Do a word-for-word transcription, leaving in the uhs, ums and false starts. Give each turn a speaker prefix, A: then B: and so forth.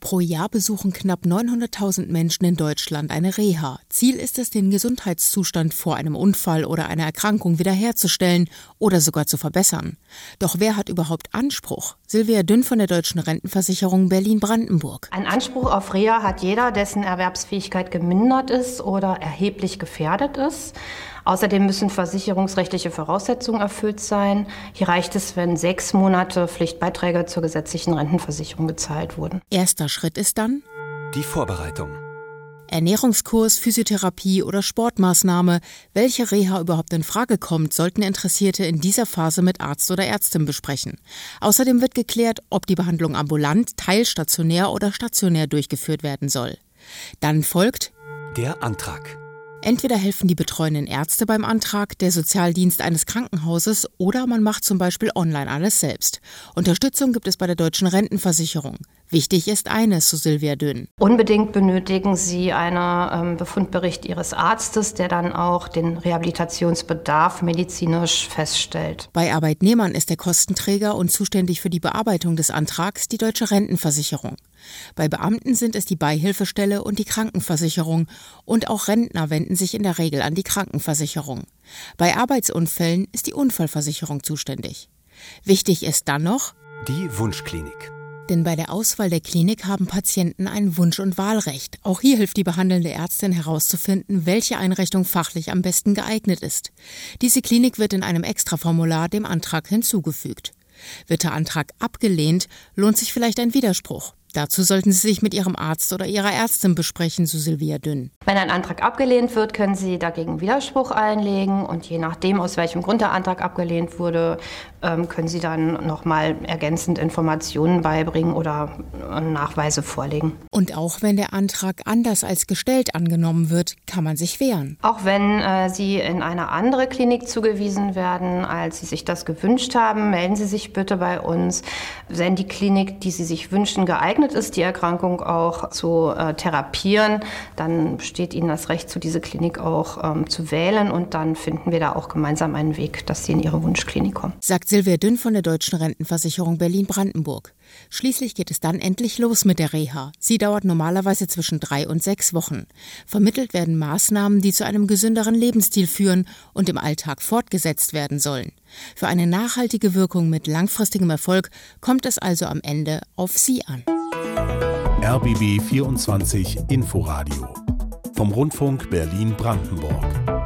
A: Pro Jahr besuchen knapp neunhunderttausend Menschen in Deutschland eine Reha. Ziel ist es, den Gesundheitszustand vor einem Unfall oder einer Erkrankung wiederherzustellen oder sogar zu verbessern. Doch wer hat überhaupt Anspruch? Silvia Dünn von der Deutschen Rentenversicherung Berlin-Brandenburg.
B: Ein Anspruch auf Reha hat jeder, dessen Erwerbsfähigkeit gemindert ist oder erheblich gefährdet ist. Außerdem müssen versicherungsrechtliche Voraussetzungen erfüllt sein. Hier reicht es, wenn sechs Monate Pflichtbeiträge zur gesetzlichen Rentenversicherung gezahlt wurden.
A: Erster Schritt ist dann
C: die Vorbereitung.
A: Ernährungskurs, Physiotherapie oder Sportmaßnahme. Welche Reha überhaupt in Frage kommt, sollten Interessierte in dieser Phase mit Arzt oder Ärztin besprechen. Außerdem wird geklärt, ob die Behandlung ambulant, teilstationär oder stationär durchgeführt werden soll. Dann folgt
C: der Antrag.
A: Entweder helfen die betreuenden Ärzte beim Antrag, der Sozialdienst eines Krankenhauses oder man macht zum Beispiel online alles selbst. Unterstützung gibt es bei der Deutschen Rentenversicherung. Wichtig ist eines, so Silvia Dünn.
B: Unbedingt benötigen Sie einen ähm, Befundbericht Ihres Arztes, der dann auch den Rehabilitationsbedarf medizinisch feststellt.
A: Bei Arbeitnehmern ist der Kostenträger und zuständig für die Bearbeitung des Antrags die Deutsche Rentenversicherung. Bei Beamten sind es die Beihilfestelle und die Krankenversicherung und auch Rentner wenden sich in der Regel an die Krankenversicherung. Bei Arbeitsunfällen ist die Unfallversicherung zuständig. Wichtig ist dann noch
C: die Wunschklinik.
A: Denn bei der Auswahl der Klinik haben Patienten ein Wunsch- und Wahlrecht. Auch hier hilft die behandelnde Ärztin herauszufinden, welche Einrichtung fachlich am besten geeignet ist. Diese Klinik wird in einem Extraformular dem Antrag hinzugefügt. Wird der Antrag abgelehnt, lohnt sich vielleicht ein Widerspruch. Dazu sollten Sie sich mit Ihrem Arzt oder Ihrer Ärztin besprechen, so Silvia Dünn.
B: Wenn ein Antrag abgelehnt wird, können Sie dagegen Widerspruch einlegen und je nachdem, aus welchem Grund der Antrag abgelehnt wurde, können Sie dann nochmal ergänzend Informationen beibringen oder Nachweise vorlegen.
A: Und auch wenn der Antrag anders als gestellt angenommen wird, kann man sich wehren.
B: Auch wenn äh, Sie in eine andere Klinik zugewiesen werden, als Sie sich das gewünscht haben, melden Sie sich bitte bei uns. Wenn die Klinik, die Sie sich wünschen, geeignet ist, die Erkrankung auch zu äh, therapieren, dann besteht Ihnen das Recht, zu dieser Klinik auch ähm, zu wählen und dann finden wir da auch gemeinsam einen Weg, dass Sie in Ihre Wunschklinik kommen.
A: Sagt Silvia Dünn von der Deutschen Rentenversicherung Berlin-Brandenburg. Schließlich geht es dann endlich los mit der Reha. Sie dauert normalerweise zwischen drei und sechs Wochen. Vermittelt werden Maßnahmen, die zu einem gesünderen Lebensstil führen und im Alltag fortgesetzt werden sollen. Für eine nachhaltige Wirkung mit langfristigem Erfolg kommt es also am Ende auf Sie an.
D: R B B vierundzwanzig Inforadio vom Rundfunk Berlin-Brandenburg.